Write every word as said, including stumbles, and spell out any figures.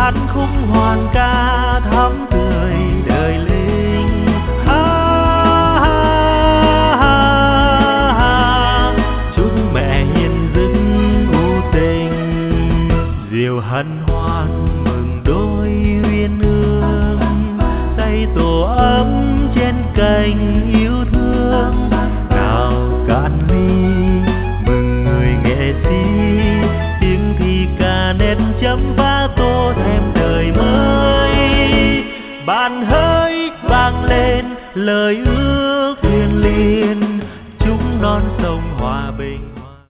hát khúc hoan ca thắm tươi đời linh. Ha, ha, ha, ha. Chúc mẹ hiền dứt u tình, diệu hân hoan mừng đôi uyên ương, tay tổ ấm trên cành yêu thương. Nào cạn ly mừng người nghệ sĩ, tiếng thì ca nét chấm phá tô thêm đời mới. Bàn hơi vang lên lời ước thiêng liêng, chúng non sông